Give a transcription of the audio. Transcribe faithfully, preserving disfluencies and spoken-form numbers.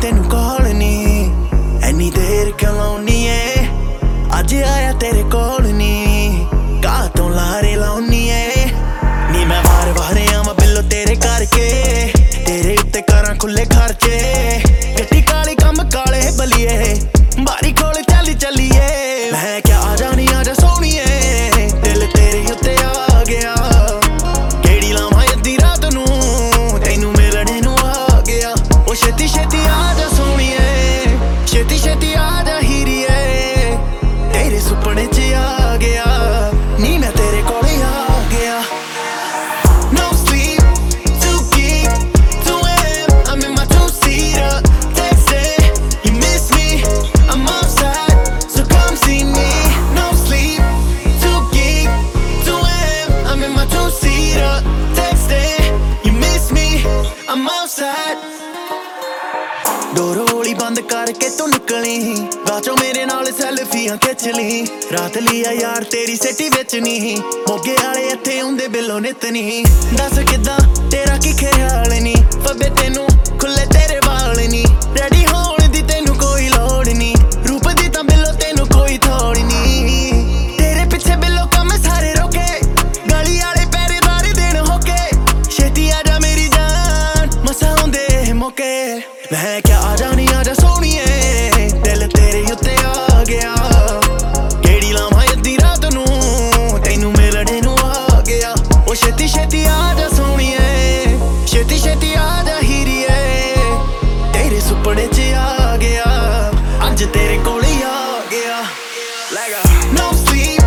तेनू कॉल नी एनी देर क्यों लाउनी ए अज आया तेरे कोल नी घा तो लारे लाउनी ए नी मैं वार वार आवां बिल्लो तेरे करके तेरे उत्ते करां खुले खर्चे गड्डी काली कम काले बलिए बारी खोल चली चलिए मैं क्या आ जानी आजा सोहणीए दिल तेरे उत्ते आ गया केड़ी लावां अद्धी रात नू तैनू मिलने नू आ गया ओ छेती छेती आजा सोहणीए छेती छेती आजा हीरीए तेरे सुपने च आ गया नी मैं तेरे कोल आ गया No sleep, too geek, too am I'm in my two-seater, texting You miss me, I'm outside, so come see me No sleep, too geek, too am I'm in my two-seater, texting You miss me, I'm outside door होली बंद करके तू निकली बाचो मेरे नाल सैल्फियां खिच ली रात लिया यार तेरी सिटी विच नी मोगे वाले इत्थे आउंदे बिल्लो नित नी दस किदां तेरा की ख्याल नी फब्बे तेनू खुले तेरे वाल नी रेडी होण दी तेनू कोई लोड़ नी रूप दी तां बिल्लो तेनू कोई थोड़ नी तेरे पिछे बिल्लो कम सारे रोके गली वाले पहरेदार देण होके छेती आजा मेरी जान मसा आउंदे मौके मैं क्या आ जानी आजा सोहणीए दिल तेरे उत्ते आ गया केड़ी लावां अद्धी रात नू तैनू मिलने नू आ गया ओ छेती छेती आजा सोहणीए छेती छेती आजा हीरीए तेरे सुपने च आ गया अज तेरे कोल ही आ गया No sleep